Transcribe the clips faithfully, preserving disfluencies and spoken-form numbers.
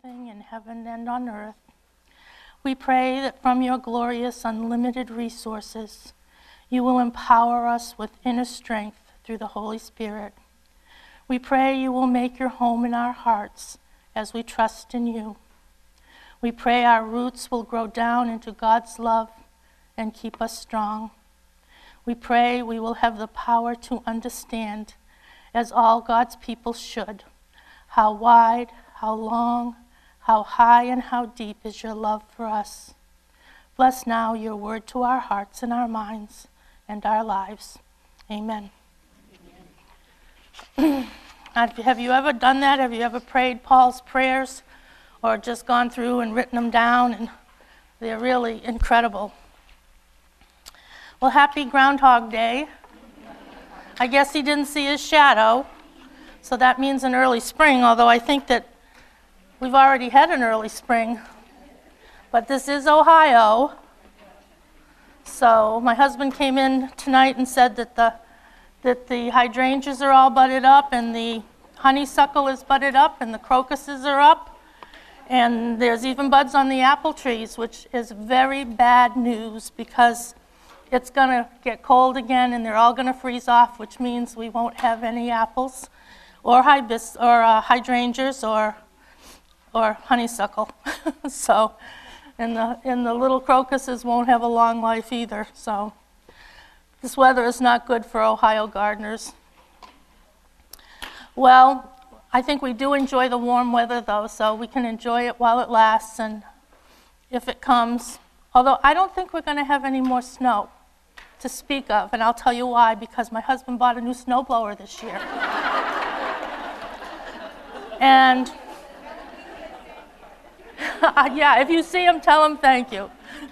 everything in heaven and on earth. We pray that from your glorious, unlimited resources, you will empower us with inner strength through the Holy Spirit. We pray you will make your home in our hearts as we trust in you. We pray our roots will grow down into God's love and keep us strong. We pray we will have the power to understand, as all God's people should, how wide, how long, how high, and how deep is your love for us. Bless now your word to our hearts and our minds and our lives. Amen. Amen. Have you ever done that? Have you ever prayed Paul's prayers or just gone through and written them down? And they're really incredible. Well, happy Groundhog Day. I guess he didn't see his shadow, so that means an early spring, although I think that we've already had an early spring. But this is Ohio. So my husband came in tonight and said that the that the hydrangeas are all budded up and the honeysuckle is budded up and the crocuses are up. And there's even buds on the apple trees, which is very bad news because it's going to get cold again and they're all going to freeze off, which means we won't have any apples or hibis or uh, hydrangeas or or honeysuckle. So, and the and the little crocuses won't have a long life either. So, this weather is not good for Ohio gardeners. Well, I think we do enjoy the warm weather though, so we can enjoy it while it lasts and if it comes. Although I don't think we're going to have any more snow to speak of, and I'll tell you why, because my husband bought a new snowblower this year. And yeah, if you see him, tell him thank you.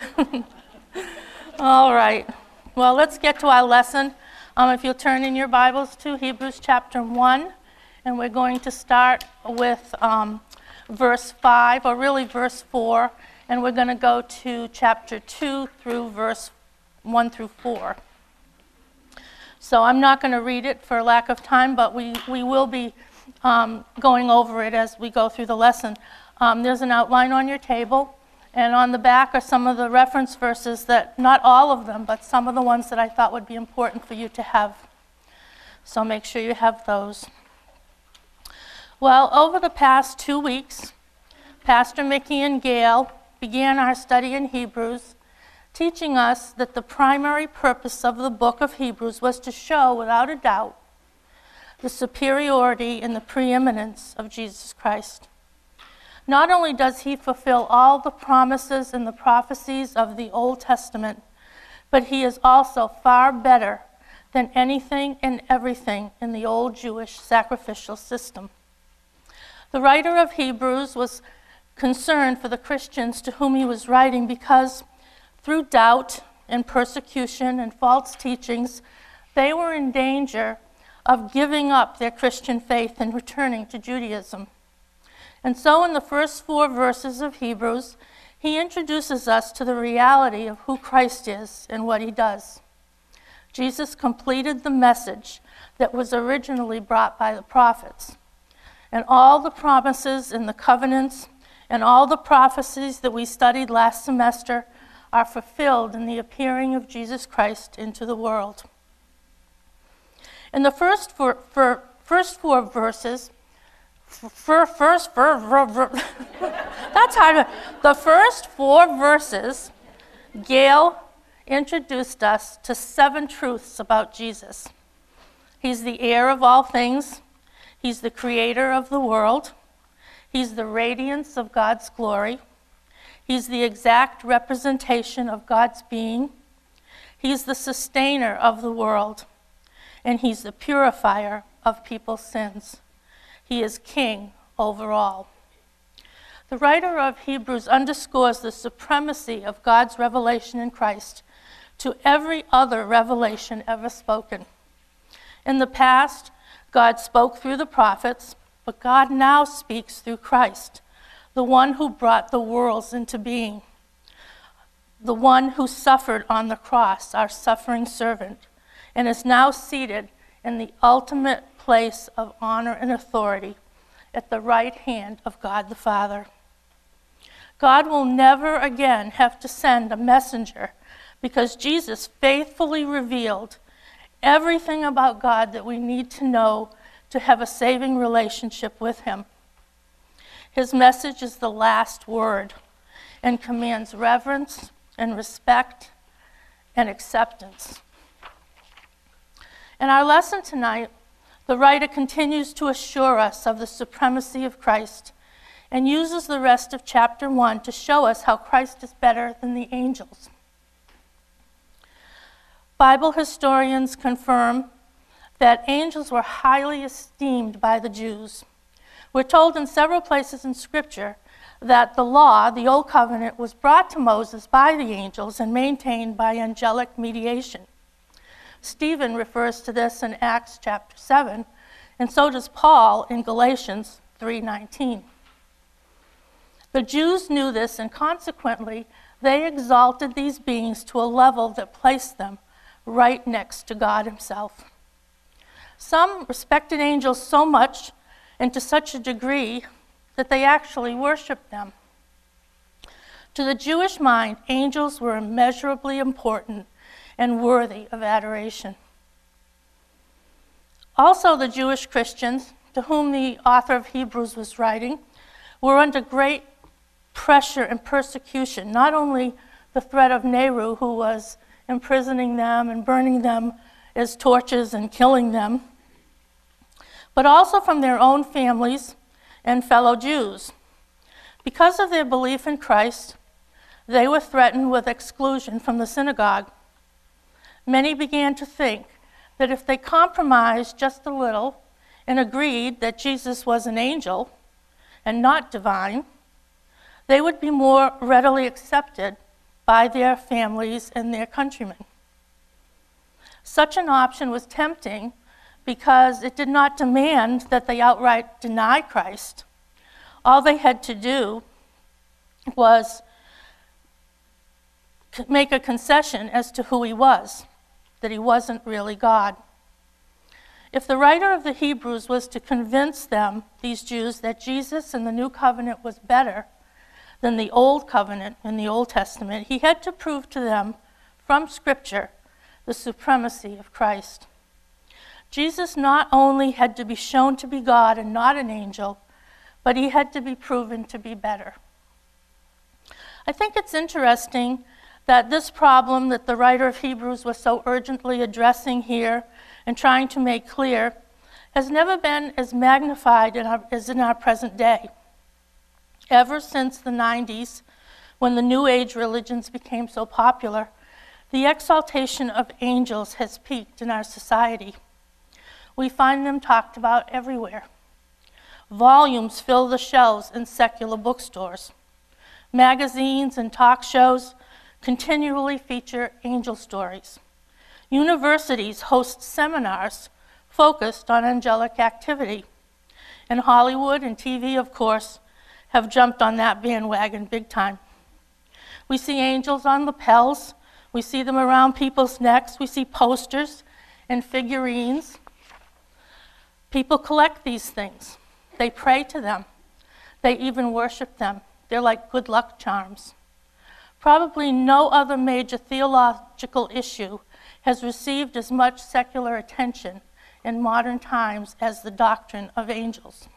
All right. Well, let's get to our lesson. Um, if you'll turn in your Bibles to Hebrews chapter one, and we're going to start with um, verse five, or really verse four, and we're going to go to chapter two through verse one through four. So I'm not going to read it for lack of time, but we, we will be um, going over it as we go through the lesson. Um, there's an outline on your table, and on the back are some of the reference verses that, not all of them, but some of the ones that I thought would be important for you to have. So make sure you have those. Well, over the past two weeks, Pastor Mickey and Gail began our study in Hebrews, teaching us that the primary purpose of the book of Hebrews was to show, without a doubt, the superiority and the preeminence of Jesus Christ. Not only does he fulfill all the promises and the prophecies of the Old Testament, but he is also far better than anything and everything in the old Jewish sacrificial system. The writer of Hebrews was concerned for the Christians to whom he was writing because through doubt and persecution and false teachings, they were in danger of giving up their Christian faith and returning to Judaism. And so in the first four verses of Hebrews, he introduces us to the reality of who Christ is and what he does. Jesus completed the message that was originally brought by the prophets. And all the promises and the covenants and all the prophecies that we studied last semester are fulfilled in the appearing of Jesus Christ into the world. In the first four, for, first four verses, for, first, for, for, for, that's hard. The first four verses, Gail introduced us to seven truths about Jesus. He's the heir of all things. He's the creator of the world. He's the radiance of God's glory. He's the exact representation of God's being. He's the sustainer of the world. And he's the purifier of people's sins. He is king over all. The writer of Hebrews underscores the supremacy of God's revelation in Christ to every other revelation ever spoken. In the past, God spoke through the prophets, but God now speaks through Christ, the one who brought the worlds into being, the one who suffered on the cross, our suffering servant, and is now seated in the ultimate place of honor and authority at the right hand of God the Father. God will never again have to send a messenger because Jesus faithfully revealed everything about God that we need to know to have a saving relationship with him. His message is the last word and commands reverence and respect and acceptance. In our lesson tonight, the writer continues to assure us of the supremacy of Christ and uses the rest of chapter one to show us how Christ is better than the angels. Bible historians confirm that angels were highly esteemed by the Jews. We're told in several places in Scripture that the law, the Old Covenant, was brought to Moses by the angels and maintained by angelic mediation. Stephen refers to this in Acts chapter seven, and so does Paul in Galatians three nineteen. The Jews knew this, and consequently, they exalted these beings to a level that placed them right next to God himself. Some respected angels so much and to such a degree that they actually worshiped them. To the Jewish mind, angels were immeasurably important and worthy of adoration. Also, the Jewish Christians, to whom the author of Hebrews was writing, were under great pressure and persecution, not only the threat of Nero, who was imprisoning them and burning them as torches and killing them, but also from their own families and fellow Jews. Because of their belief in Christ, they were threatened with exclusion from the synagogue. Many began to think that if they compromised just a little and agreed that Jesus was an angel and not divine, they would be more readily accepted by their families and their countrymen. Such an option was tempting because it did not demand that they outright deny Christ. All they had to do was make a concession as to who he was, that he wasn't really God. If the writer of the Hebrews was to convince them, these Jews, that Jesus in the New Covenant was better than the Old Covenant in the Old Testament, he had to prove to them from Scripture the supremacy of Christ. Jesus not only had to be shown to be God and not an angel, but he had to be proven to be better. I think it's interesting that this problem that the writer of Hebrews was so urgently addressing here and trying to make clear has never been as magnified in our, as in our present day. Ever since the nineties, when the New Age religions became so popular, the exaltation of angels has peaked in our society. We find them talked about everywhere. Volumes fill the shelves in secular bookstores. Magazines and talk shows continually feature angel stories. Universities host seminars focused on angelic activity. And Hollywood and T V, of course, have jumped on that bandwagon big time. We see angels on lapels. We see them around people's necks. We see posters and figurines. People collect these things. They pray to them. They even worship them. They're like good luck charms. Probably no other major theological issue has received as much secular attention in modern times as the doctrine of angels.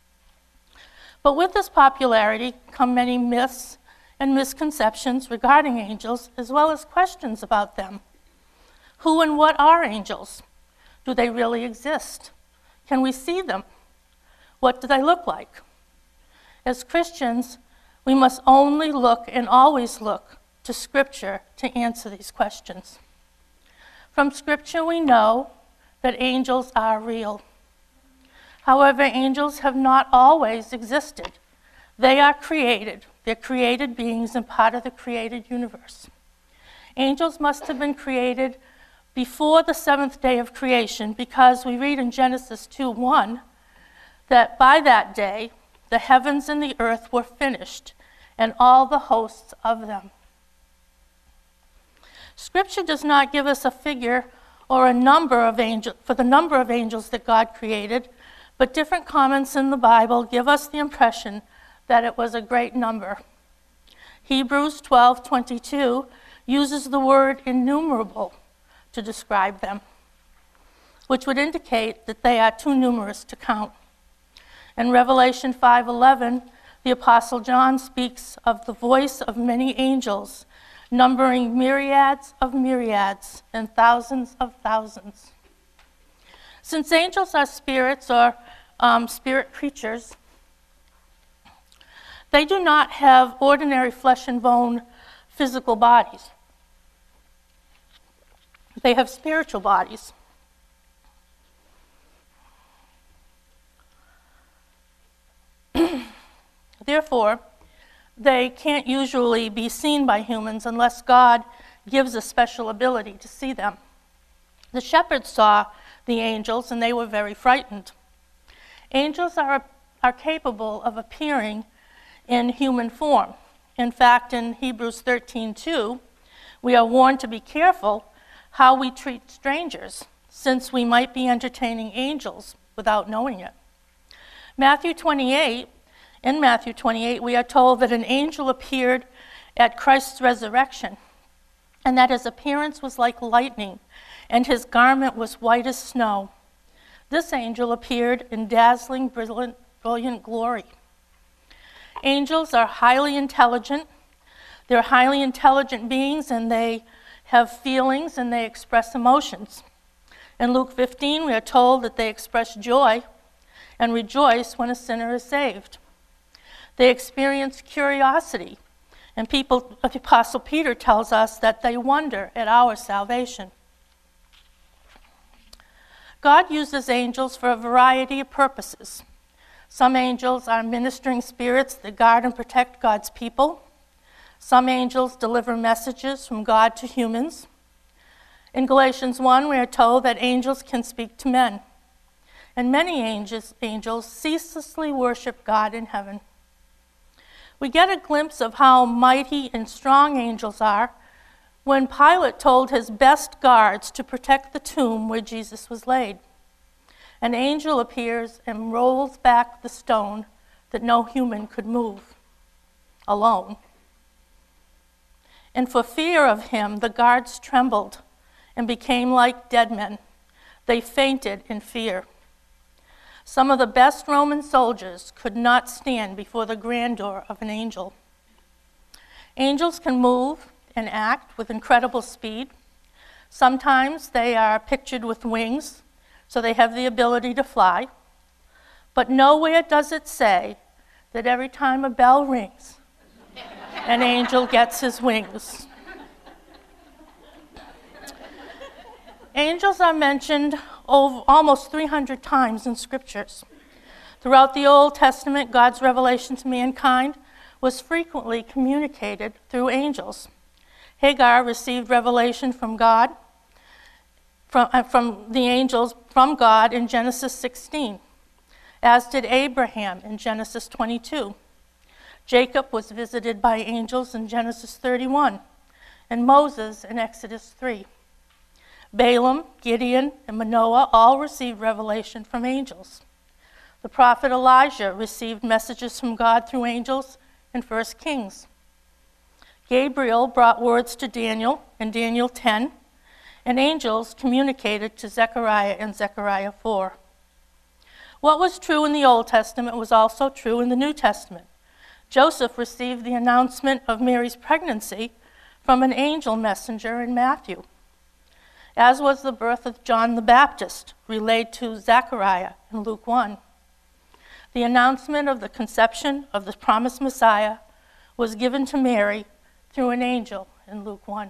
But with this popularity come many myths and misconceptions regarding angels, as well as questions about them. Who and what are angels? Do they really exist? Can we see them? What do they look like? As Christians, we must only look and always look to Scripture to answer these questions. From Scripture, we know that angels are real. However, angels have not always existed. They are created. They're created beings and part of the created universe. Angels must have been created before the seventh day of creation, because we read in Genesis two one that by that day the heavens and the earth were finished, and all the hosts of them. Scripture does not give us a figure or a number of angels for the number of angels that God created, but different comments in the Bible give us the impression that it was a great number. Hebrews twelve twenty-two uses the word innumerable to describe them, which would indicate that they are too numerous to count. In Revelation five eleven, the Apostle John speaks of the voice of many angels, numbering myriads of myriads and thousands of thousands. Since angels are spirits or um, spirit creatures, they do not have ordinary flesh and bone physical bodies. They have spiritual bodies. Therefore, they can't usually be seen by humans unless God gives a special ability to see them. The shepherds saw the angels and they were very frightened. Angels are, are capable of appearing in human form. In fact, in Hebrews thirteen two, we are warned to be careful how we treat strangers, since we might be entertaining angels without knowing it. Matthew twenty-eight, in Matthew twenty-eight, we are told that an angel appeared at Christ's resurrection, and that his appearance was like lightning, and his garment was white as snow. This angel appeared in dazzling, brilliant, brilliant glory. Angels are highly intelligent. They're highly intelligent beings, and they have feelings, and they express emotions. In Luke fifteen, we are told that they express joy and rejoice when a sinner is saved. They experience curiosity, and people, the Apostle Peter tells us that they wonder at our salvation. God uses angels for a variety of purposes. Some angels are ministering spirits that guard and protect God's people. Some angels deliver messages from God to humans. In Galatians one, we are told that angels can speak to men, and many angels, angels ceaselessly worship God in heaven. We get a glimpse of how mighty and strong angels are when Pilate told his best guards to protect the tomb where Jesus was laid. An angel appears and rolls back the stone that no human could move alone. And for fear of him, the guards trembled and became like dead men. They fainted in fear. Some of the best Roman soldiers could not stand before the grandeur of an angel. Angels can move and act with incredible speed. Sometimes they are pictured with wings, so they have the ability to fly. But nowhere does it say that every time a bell rings, an angel gets his wings. Angels are mentioned over almost three hundred times in scriptures. Throughout the Old Testament, God's revelation to mankind was frequently communicated through angels. Hagar received revelation from God, from, uh, from the angels from God in Genesis sixteen, as did Abraham in Genesis twenty-two. Jacob was visited by angels in Genesis thirty-one, and Moses in Exodus three. Balaam, Gideon, and Manoah all received revelation from angels. The prophet Elijah received messages from God through angels in First Kings. Gabriel brought words to Daniel in Daniel ten, and angels communicated to Zechariah in Zechariah four. What was true in the Old Testament was also true in the New Testament. Joseph received the announcement of Mary's pregnancy from an angel messenger in Matthew, as was the birth of John the Baptist, relayed to Zechariah in Luke one. The announcement of the conception of the promised Messiah was given to Mary through an angel in Luke one.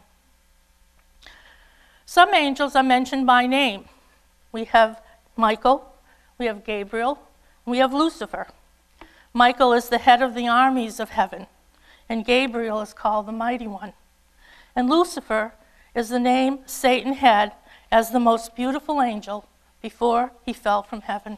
Some angels are mentioned by name. We have Michael, we have Gabriel, we have Lucifer. Michael is the head of the armies of heaven, and Gabriel is called the Mighty One. And Lucifer is the name Satan had as the most beautiful angel before he fell from heaven.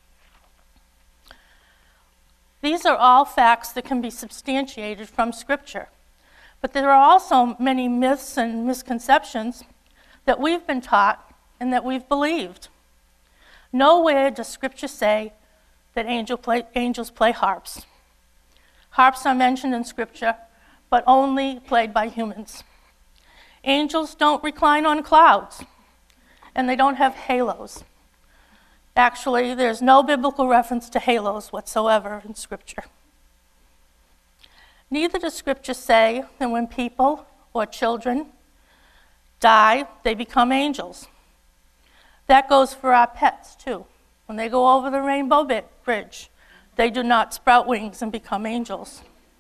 These are all facts that can be substantiated from Scripture, but there are also many myths and misconceptions that we've been taught and that we've believed. Nowhere does Scripture say that angel play, angels play harps. Harps are mentioned in Scripture, but only played by humans. Angels don't recline on clouds, and they don't have halos. Actually, there's no biblical reference to halos whatsoever in Scripture. Neither does Scripture say that when people or children die, they become angels. That goes for our pets, too. When they go over the rainbow bridge, they do not sprout wings and become angels.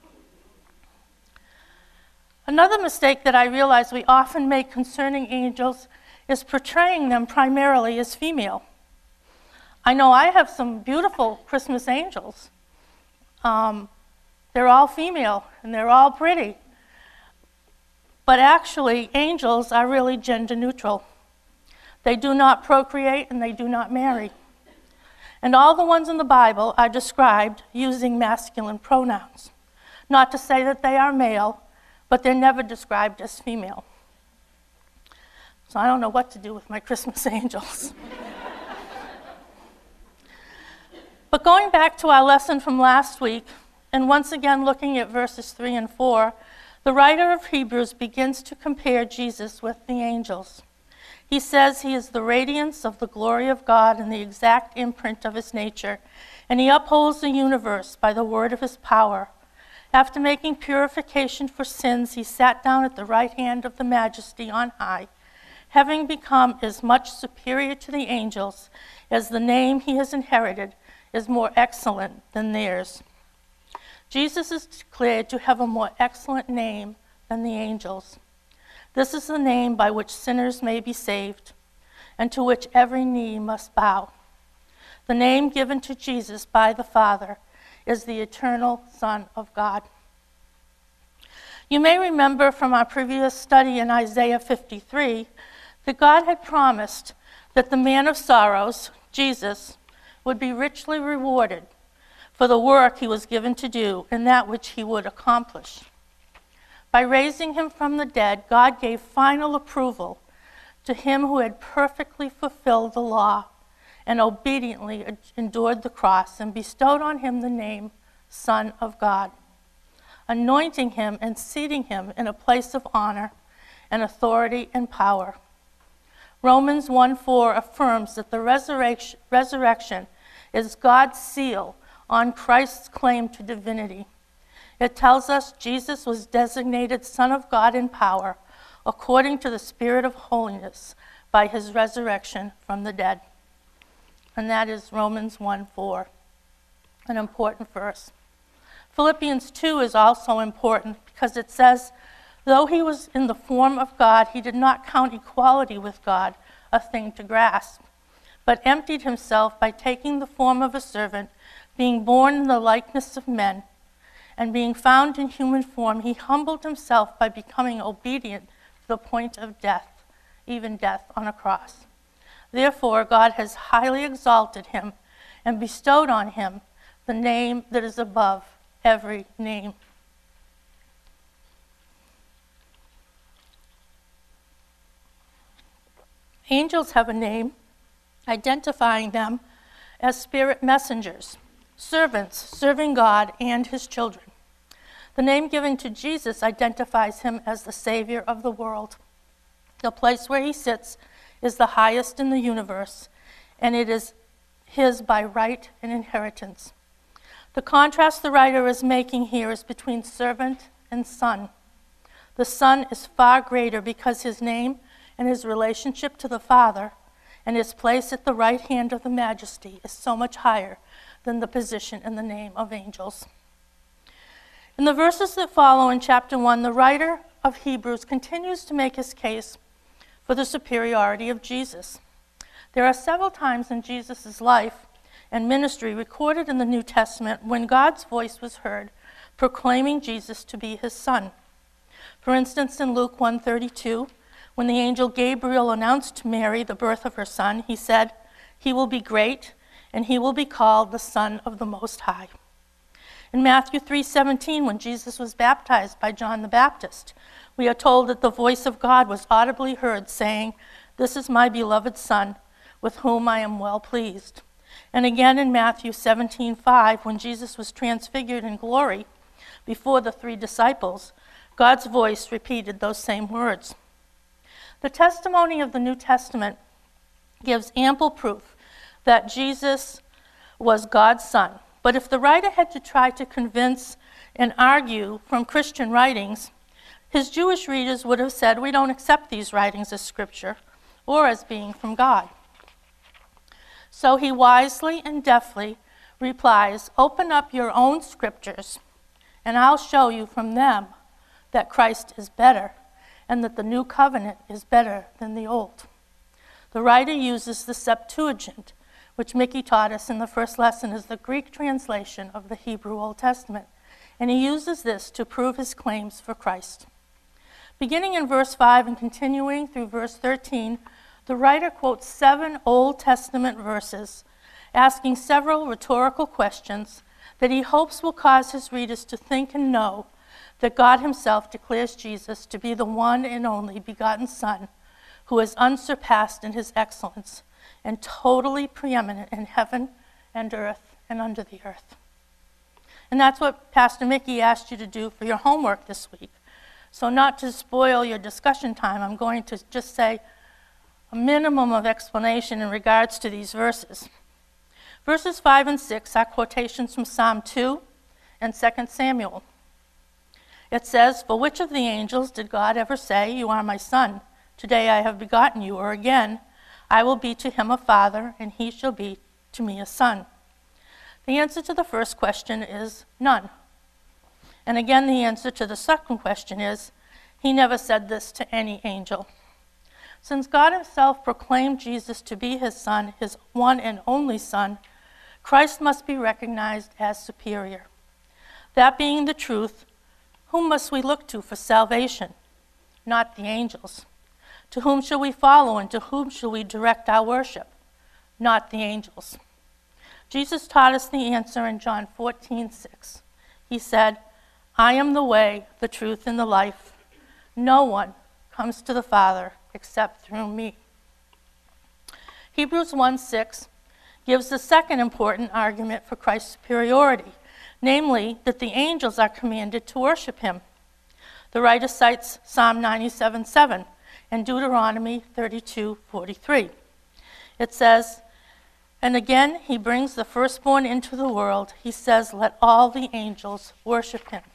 Another mistake that I realize we often make concerning angels is portraying them primarily as female. I know I have some beautiful Christmas angels. Um, they're all female, and they're all pretty. But actually, angels are really gender neutral. They do not procreate, and they do not marry. And all the ones in the Bible are described using masculine pronouns. Not to say that they are male, but they're never described as female. So I don't know what to do with my Christmas angels. But going back to our lesson from last week, and once again looking at verses three and four, the writer of Hebrews begins to compare Jesus with the angels. He says he is the radiance of the glory of God and the exact imprint of his nature, and he upholds the universe by the word of his power. After making purification for sins, he sat down at the right hand of the Majesty on high, having become as much superior to the angels as the name he has inherited is more excellent than theirs. Jesus is declared to have a more excellent name than the angels. This is the name by which sinners may be saved, and to which every knee must bow. The name given to Jesus by the Father is the eternal Son of God. You may remember from our previous study in Isaiah fifty-three that God had promised that the man of sorrows, Jesus, would be richly rewarded for the work he was given to do and that which he would accomplish. By raising him from the dead, God gave final approval to him who had perfectly fulfilled the law and obediently endured the cross, and bestowed on him the name Son of God, anointing him and seating him in a place of honor and authority and power. Romans one four affirms that the resurrection, resurrection is God's seal on Christ's claim to divinity. It tells us Jesus was designated Son of God in power, according to the Spirit of holiness, by his resurrection from the dead. And that is Romans one four, an important verse. Philippians two is also important because it says, though he was in the form of God, he did not count equality with God a thing to grasp, but emptied himself by taking the form of a servant, being born in the likeness of men, and being found in human form, he humbled himself by becoming obedient to the point of death, even death on a cross. Therefore, God has highly exalted him and bestowed on him the name that is above every name. Angels have a name identifying them as spirit messengers, servants serving God and his children. The name given to Jesus identifies him as the Savior of the world. The place where he sits is the highest in the universe, and it is his by right and inheritance. The contrast the writer is making here is between servant and son. The Son is far greater because his name and his relationship to the Father and his place at the right hand of the Majesty is so much higher than the position and the name of angels. In the verses that follow in chapter one, the writer of Hebrews continues to make his case for the superiority of Jesus. There are several times in Jesus' life and ministry recorded in the New Testament when God's voice was heard proclaiming Jesus to be his son. For instance, in Luke one thirty-two, when the angel Gabriel announced to Mary the birth of her son, he said, "He will be great, and he will be called the Son of the Most High." In Matthew three seventeen, when Jesus was baptized by John the Baptist, we are told that the voice of God was audibly heard saying, "This is my beloved Son, with whom I am well pleased." And again in Matthew seventeen five, when Jesus was transfigured in glory, before the three disciples, God's voice repeated those same words. The testimony of the New Testament gives ample proof that Jesus was God's Son. But if the writer had to try to convince and argue from Christian writings, his Jewish readers would have said, we don't accept these writings as scripture or as being from God. So he wisely and deftly replies, open up your own scriptures, and I'll show you from them that Christ is better and that the new covenant is better than the old. The writer uses the Septuagint, which Mickey taught us in the first lesson is the Greek translation of the Hebrew Old Testament, and he uses this to prove his claims for Christ. Beginning in verse five and continuing through verse thirteen, the writer quotes seven Old Testament verses, asking several rhetorical questions that he hopes will cause his readers to think and know that God himself declares Jesus to be the one and only begotten Son, who is unsurpassed in his excellence and totally preeminent in heaven and earth and under the earth. And that's what Pastor Mickey asked you to do for your homework this week. So not to spoil your discussion time, I'm going to just say a minimum of explanation in regards to these verses. Verses five and six are quotations from Psalm two and Second Samuel. It says, for which of the angels did God ever say, you are my son, today I have begotten you, or again, I will be to him a father, and he shall be to me a son? The answer to the first question is none. And again, the answer to the second question is, he never said this to any angel. Since God himself proclaimed Jesus to be his son, his one and only son, Christ must be recognized as superior. That being the truth, whom must we look to for salvation? Not the angels. To whom shall we follow, and to whom shall we direct our worship? Not the angels. Jesus taught us the answer in John fourteen six. He said, I am the way, the truth, and the life. No one comes to the Father except through me. Hebrews one six gives the second important argument for Christ's superiority, namely that the angels are commanded to worship him. The writer cites Psalm ninety-seven seven and Deuteronomy thirty-two forty-three. It says, and again he brings the firstborn into the world. He says, let all the angels worship him.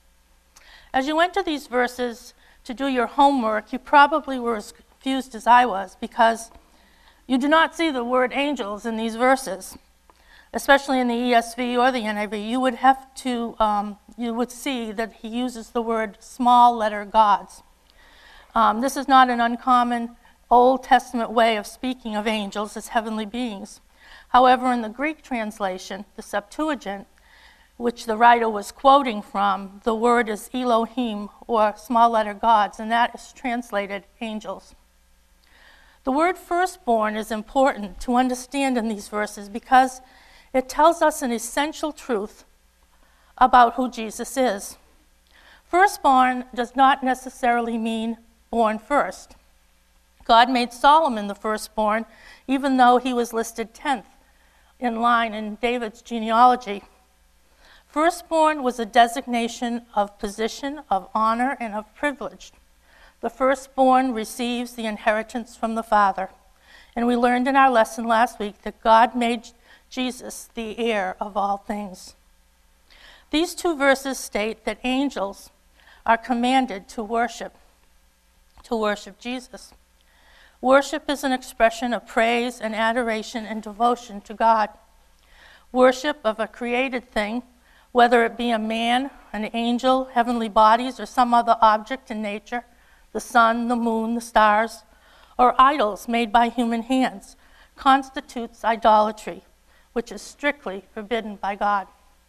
As you went to these verses to do your homework, you probably were as confused as I was, because you do not see the word angels in these verses, especially in the E S V or the N I V. You would have to, um, you would see that he uses the word small letter gods. Um, this is not an uncommon Old Testament way of speaking of angels as heavenly beings. However, in the Greek translation, the Septuagint, which the writer was quoting from, the word is Elohim, or small letter gods, and that is translated angels. The word firstborn is important to understand in these verses because it tells us an essential truth about who Jesus is. Firstborn does not necessarily mean born first. God made Solomon the firstborn, even though he was listed tenth in line in David's genealogy. Firstborn was a designation of position, of honor, and of privilege. The firstborn receives the inheritance from the Father. And we learned in our lesson last week that God made Jesus the heir of all things. These two verses state that angels are commanded to worship, to worship Jesus. Worship is an expression of praise and adoration and devotion to God. Worship of a created thing, whether it be a man, an angel, heavenly bodies, or some other object in nature, the sun, the moon, the stars, or idols made by human hands, constitutes idolatry, which is strictly forbidden by God.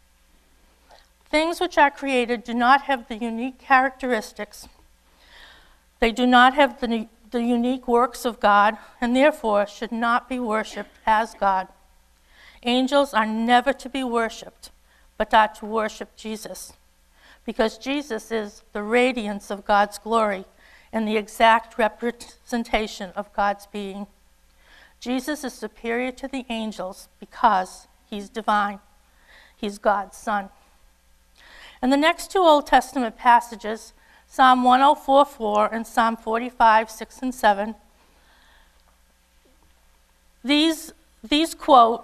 Things which are created do not have the unique characteristics. They do not have the, the unique works of God, and therefore should not be worshipped as God. Angels are never to be worshipped, but are to worship Jesus, because Jesus is the radiance of God's glory and the exact representation of God's being. Jesus is superior to the angels because he's divine. He's God's son. And the next two Old Testament passages, Psalm one oh four four and Psalm forty-five six and seven, these, these quote,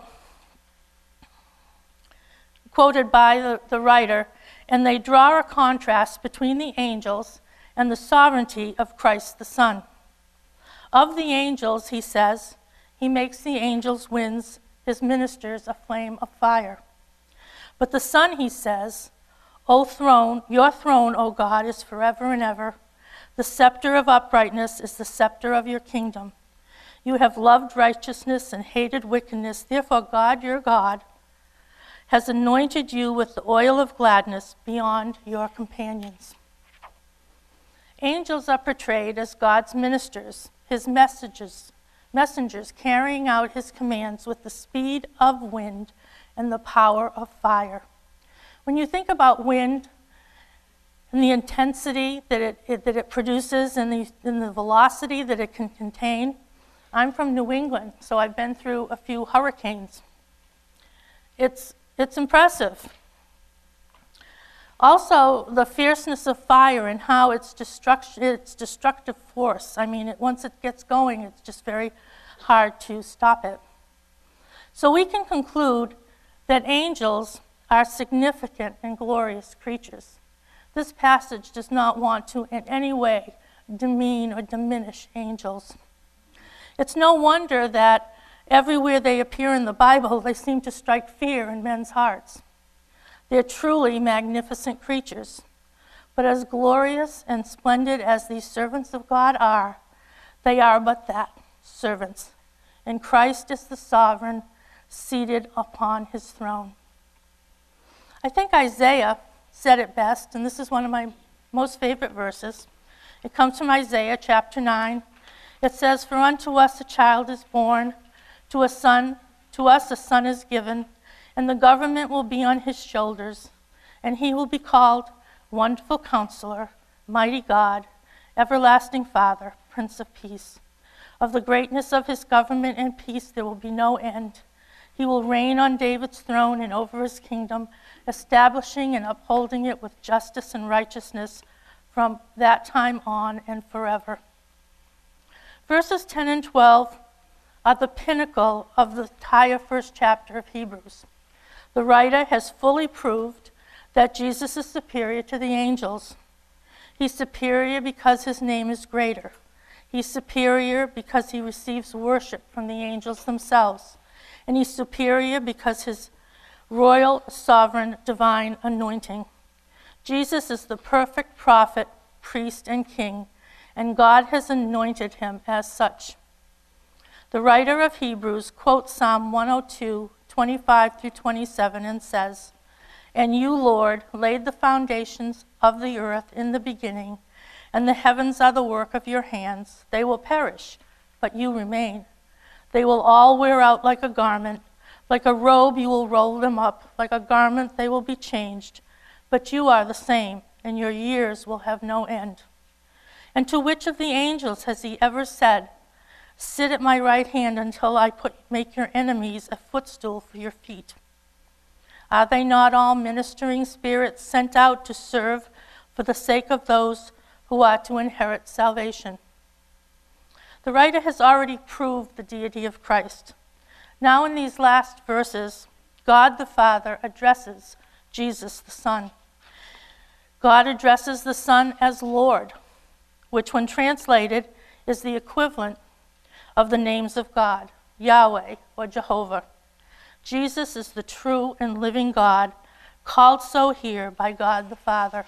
quoted by the, the writer, and they draw a contrast between the angels and the sovereignty of Christ the Son. Of the angels, he says, he makes the angels winds, his ministers a flame of fire. But the Son, he says, O throne, your throne, O God, is forever and ever. The scepter of uprightness is the scepter of your kingdom. You have loved righteousness and hated wickedness. Therefore, God, your God, has anointed you with the oil of gladness beyond your companions. Angels are portrayed as God's ministers, his messages, messengers carrying out his commands with the speed of wind and the power of fire. When you think about wind and the intensity that it, it, that it produces and the, and the velocity that it can contain, I'm from New England, so I've been through a few hurricanes. It's, it's impressive. Also, the fierceness of fire and how it's, destruct, it's destructive force. I mean, it, once it gets going, it's just very hard to stop it. So we can conclude that angels are significant and glorious creatures. This passage does not want to in any way demean or diminish angels. It's no wonder that everywhere they appear in the Bible, they seem to strike fear in men's hearts. They're truly magnificent creatures. But as glorious and splendid as these servants of God are, they are but that, servants. And Christ is the sovereign, seated upon his throne. I think Isaiah said it best, and this is one of my most favorite verses. It comes from Isaiah chapter nine. It says, "For unto us a child is born, to a son, to us a son is given, and the government will be on his shoulders, and he will be called Wonderful Counselor, Mighty God, Everlasting Father, Prince of Peace. Of the greatness of his government and peace there will be no end. He will reign on David's throne and over his kingdom, establishing and upholding it with justice and righteousness from that time on and forever." Verses ten and twelve are the pinnacle of the entire first chapter of Hebrews. The writer has fully proved that Jesus is superior to the angels. He's superior because his name is greater. He's superior because he receives worship from the angels themselves. And he's superior because his royal, sovereign, divine anointing. Jesus is the perfect prophet, priest, and king, and God has anointed him as such. The writer of Hebrews quotes Psalm one oh two, twenty-five through twenty-seven, and says, "And you, Lord, laid the foundations of the earth in the beginning, and the heavens are the work of your hands. They will perish, but you remain. They will all wear out like a garment. Like a robe you will roll them up. Like a garment they will be changed. But you are the same, and your years will have no end." And to which of the angels has he ever said, "Sit at my right hand until I put, make your enemies a footstool for your feet"? Are they not all ministering spirits sent out to serve for the sake of those who are to inherit salvation? The writer has already proved the deity of Christ. Now in these last verses, God the Father addresses Jesus the Son. God addresses the Son as Lord, which when translated is the equivalent of the names of God, Yahweh or Jehovah. Jesus is the true and living God, called so here by God the Father.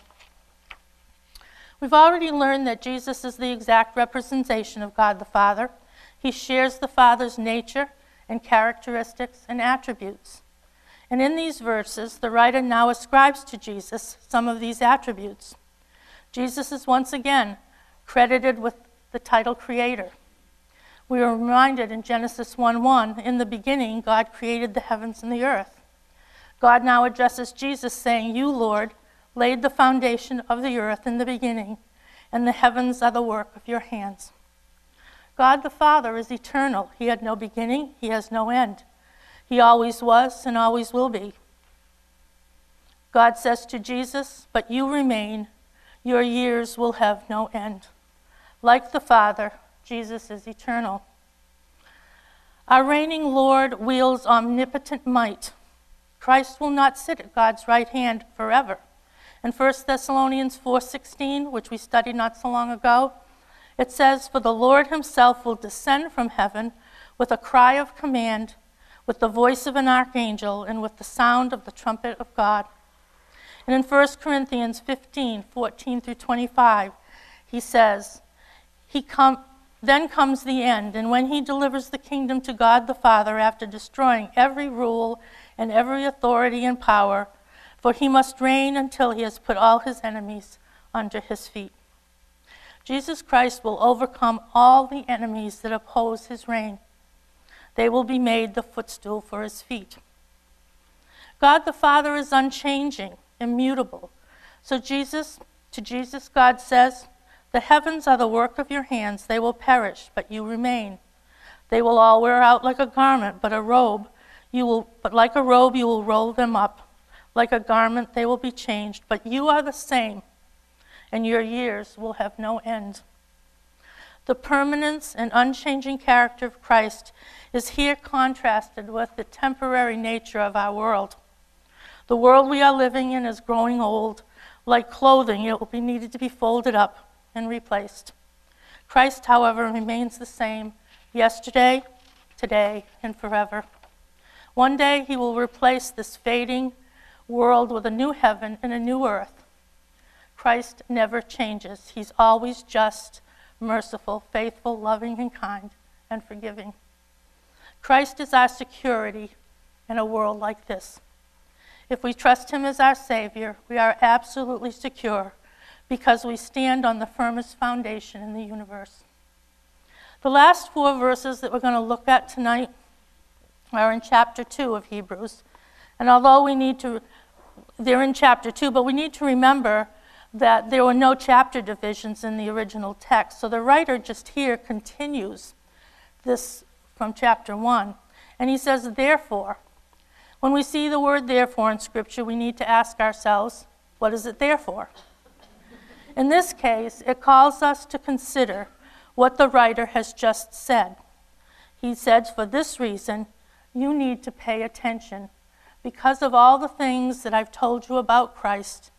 We've already learned that Jesus is the exact representation of God the Father. He shares the Father's nature and characteristics and attributes. And in these verses, the writer now ascribes to Jesus some of these attributes. Jesus is once again credited with the title Creator. We are reminded in Genesis one one, in the beginning, God created the heavens and the earth. God now addresses Jesus saying, "You, Lord, laid the foundation of the earth in the beginning, and the heavens are the work of your hands." God the Father is eternal. He had no beginning, he has no end. He always was and always will be. God says to Jesus, "But you remain, your years will have no end." Like the Father, Jesus is eternal. Our reigning Lord wields omnipotent might. Christ will not sit at God's right hand forever. In First Thessalonians four sixteen, which we studied not so long ago, it says, "For the Lord himself will descend from heaven with a cry of command, with the voice of an archangel, and with the sound of the trumpet of God." And in First Corinthians fifteen fourteen through twenty-five, he says, he come, "Then comes the end, and when he delivers the kingdom to God the Father after destroying every rule and every authority and power, for he must reign until he has put all his enemies under his feet." Jesus Christ will overcome all the enemies that oppose his reign. They will be made the footstool for his feet. God the Father is unchanging, immutable. So Jesus, to Jesus, God says, "The heavens are the work of your hands. They will perish, but you remain. They will all wear out like a garment, but a robe, you will, but like a robe you will roll them up. Like a garment they will be changed, but you are the same, and your years will have no end." The permanence and unchanging character of Christ is here contrasted with the temporary nature of our world. The world we are living in is growing old. Like clothing, it will be needed to be folded up and replaced. Christ, however, remains the same yesterday, today, and forever. One day he will replace this fading world with a new heaven and a new earth. Christ never changes. He's always just, merciful, faithful, loving, and kind, and forgiving. Christ is our security in a world like this. If we trust him as our Savior, we are absolutely secure because we stand on the firmest foundation in the universe. The last four verses that we're going to look at tonight are in chapter two of Hebrews. And although we need to, they're in chapter two, but we need to remember that there were no chapter divisions in the original text. So the writer just here continues this from chapter one. And he says, "Therefore," when we see the word therefore in Scripture, we need to ask ourselves, what is it there for? In this case, it calls us to consider what the writer has just said. He said, for this reason, you need to pay attention. Because of all the things that I've told you about Christ,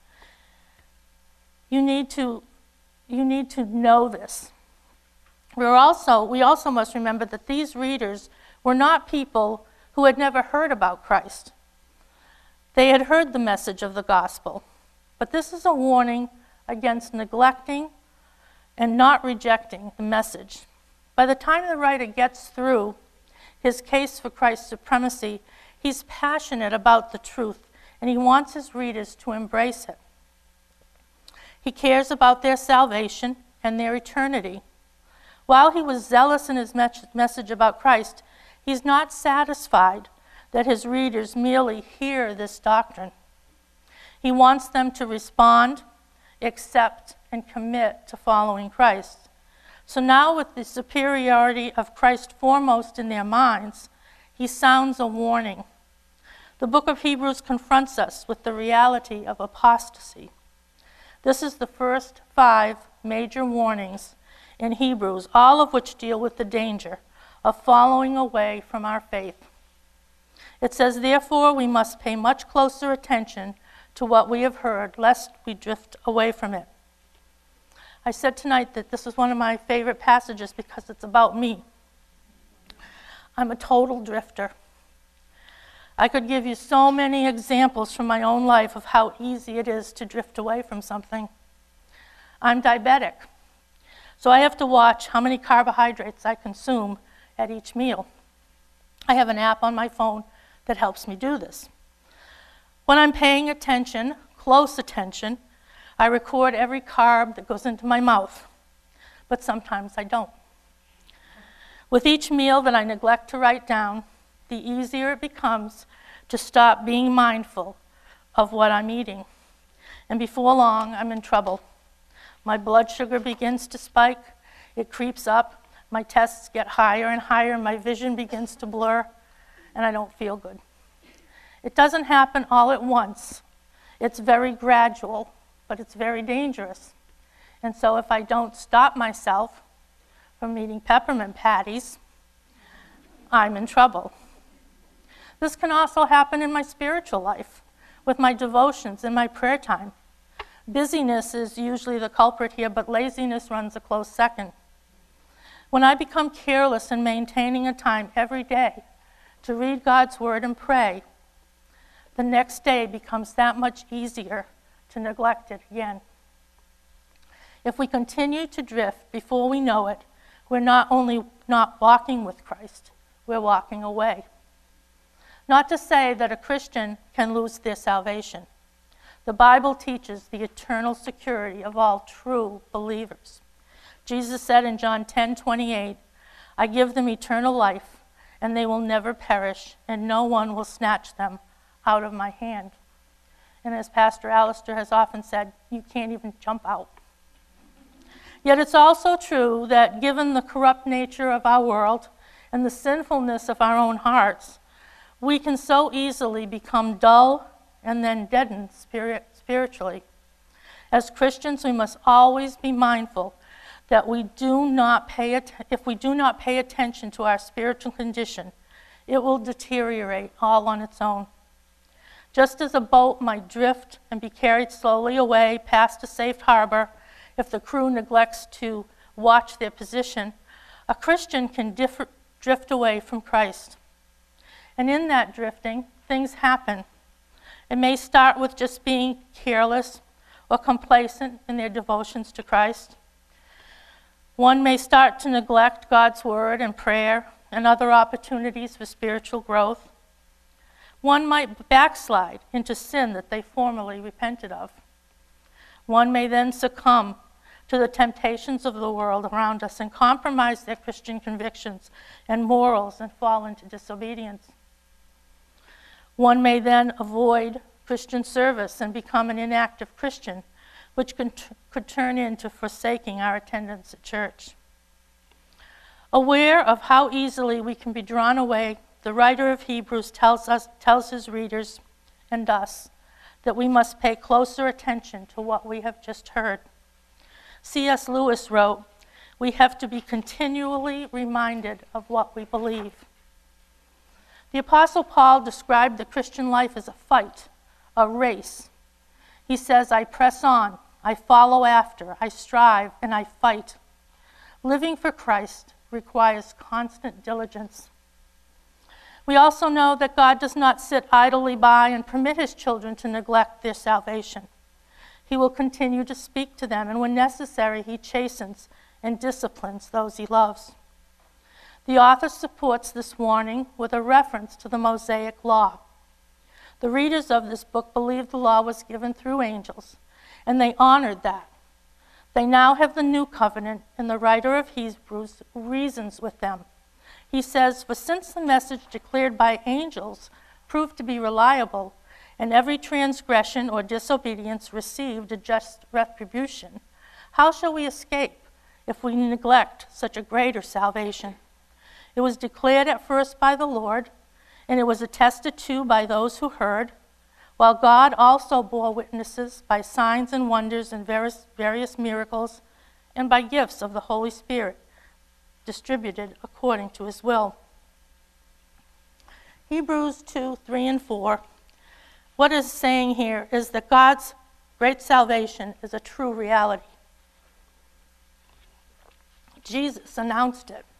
you need to, you need to know this. We're also, we also must remember that these readers were not people who had never heard about Christ. They had heard the message of the gospel. But this is a warning against neglecting and not rejecting the message. By the time the writer gets through his case for Christ's supremacy, he's passionate about the truth, and he wants his readers to embrace it. He cares about their salvation and their eternity. While he was zealous in his message about Christ, he's not satisfied that his readers merely hear this doctrine. He wants them to respond, accept, and commit to following Christ. So now, with the superiority of Christ foremost in their minds, he sounds a warning. The book of Hebrews confronts us with the reality of apostasy. This is the first five major warnings in Hebrews, all of which deal with the danger of following away from our faith. It says, therefore, we must pay much closer attention to what we have heard, lest we drift away from it. I said tonight that this is one of my favorite passages because it's about me. I'm a total drifter. I could give you so many examples from my own life of how easy it is to drift away from something. I'm diabetic, so I have to watch how many carbohydrates I consume at each meal. I have an app on my phone that helps me do this. When I'm paying attention, close attention, I record every carb that goes into my mouth, but sometimes I don't. With each meal that I neglect to write down, the easier it becomes to stop being mindful of what I'm eating. And before long, I'm in trouble. My blood sugar begins to spike, it creeps up, my tests get higher and higher, my vision begins to blur, and I don't feel good. It doesn't happen all at once. It's very gradual, but it's very dangerous. And so if I don't stop myself from eating peppermint patties, I'm in trouble. This can also happen in my spiritual life, with my devotions and my prayer time. Busyness is usually the culprit here, but laziness runs a close second. When I become careless in maintaining a time every day to read God's word and pray, the next day becomes that much easier to neglect it again. If we continue to drift before we know it, we're not only not walking with Christ, we're walking away. Not to say that a Christian can lose their salvation. The Bible teaches the eternal security of all true believers. Jesus said in John ten twenty-eight, I give them eternal life, and they will never perish, and no one will snatch them out of my hand. And as Pastor Alistair has often said, you can't even jump out. Yet it's also true that given the corrupt nature of our world and the sinfulness of our own hearts, we can so easily become dull and then deaden spirit, spiritually. As Christians, we must always be mindful that we do not pay att- if we do not pay attention to our spiritual condition, it will deteriorate all on its own. Just as a boat might drift and be carried slowly away past a safe harbor if the crew neglects to watch their position, a Christian can differ, drift away from Christ. And in that drifting, things happen. It may start with just being careless or complacent in their devotions to Christ. One may start to neglect God's word and prayer and other opportunities for spiritual growth. One might backslide into sin that they formerly repented of. One may then succumb to the temptations of the world around us and compromise their Christian convictions and morals and fall into disobedience. One may then avoid Christian service and become an inactive Christian, which could, could turn into forsaking our attendance at church. Aware of how easily we can be drawn away, the writer of Hebrews tells us, tells his readers and us that we must pay closer attention to what we have just heard. C S Lewis wrote, we have to be continually reminded of what we believe. The Apostle Paul described the Christian life as a fight, a race. He says, I press on, I follow after, I strive, and I fight. Living for Christ requires constant diligence. We also know that God does not sit idly by and permit his children to neglect their salvation. He will continue to speak to them, and when necessary, he chastens and disciplines those he loves. The author supports this warning with a reference to the Mosaic Law. The readers of this book believed the law was given through angels, and they honored that. They now have the new covenant, and the writer of Hebrews reasons with them. He says, for since the message declared by angels proved to be reliable, and every transgression or disobedience received a just retribution, how shall we escape if we neglect such a greater salvation? It was declared at first by the Lord, and it was attested to by those who heard, while God also bore witnesses by signs and wonders and various, various miracles, and by gifts of the Holy Spirit, distributed according to his will. Hebrews two, three, and four. What it's saying here is that God's great salvation is a true reality. Jesus announced it.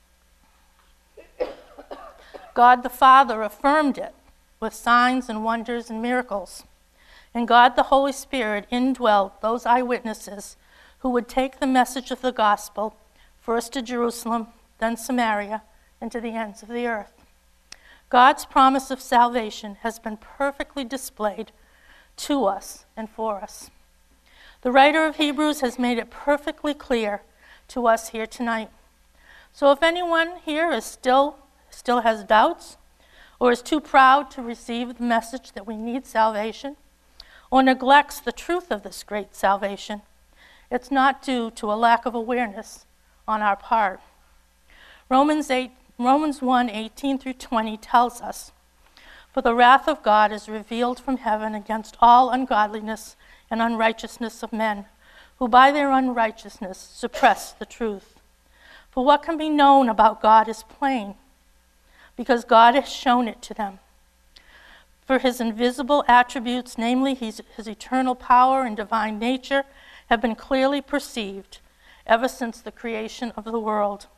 God the Father affirmed it with signs and wonders and miracles. And God the Holy Spirit indwelled those eyewitnesses who would take the message of the gospel first to Jerusalem, then Samaria, and to the ends of the earth. God's promise of salvation has been perfectly displayed to us and for us. The writer of Hebrews has made it perfectly clear to us here tonight. So if anyone here is still, still has doubts, or is too proud to receive the message that we need salvation, or neglects the truth of this great salvation, it's not due to a lack of awareness on our part. Romans eight, Romans one, eighteen through twenty tells us, For the wrath of God is revealed from heaven against all ungodliness and unrighteousness of men, who by their unrighteousness suppress the truth. For what can be known about God is plain, because God has shown it to them. For his invisible attributes, namely his, his eternal power and divine nature, have been clearly perceived ever since the creation of the world.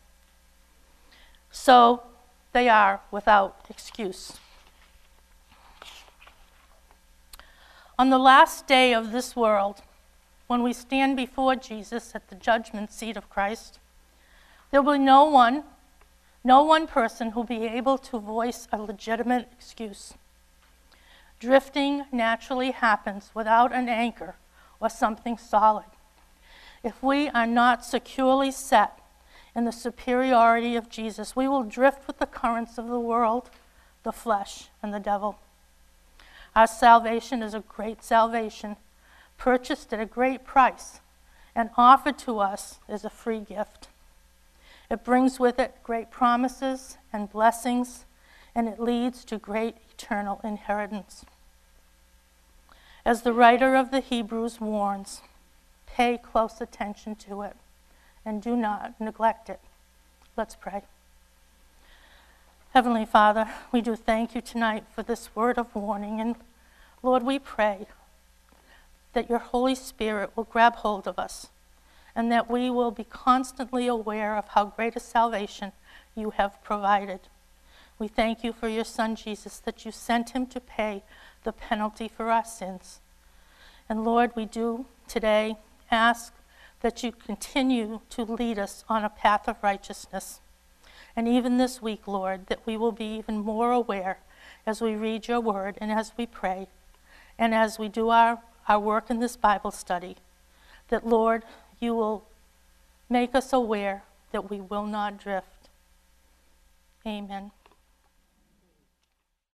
So they are without excuse. On the last day of this world, when we stand before Jesus at the judgment seat of Christ, there will be no one, no one person who will be able to voice a legitimate excuse. Drifting naturally happens without an anchor or something solid. If we are not securely set in the superiority of Jesus, we will drift with the currents of the world, the flesh, and the devil. Our salvation is a great salvation, purchased at a great price, and offered to us as a free gift. It brings with it great promises and blessings, and it leads to great eternal inheritance. As the writer of the Hebrews warns, pay close attention to it, and do not neglect it. Let's pray. Heavenly Father, we do thank you tonight for this word of warning, and Lord, we pray that your Holy Spirit will grab hold of us, and that we will be constantly aware of how great a salvation you have provided. We thank you for your Son, Jesus, that you sent him to pay the penalty for our sins. And Lord, we do today ask that you continue to lead us on a path of righteousness. And even this week, Lord, that we will be even more aware as we read your word and as we pray and as we do our, our work in this Bible study, that, Lord, you will make us aware that we will not drift. Amen.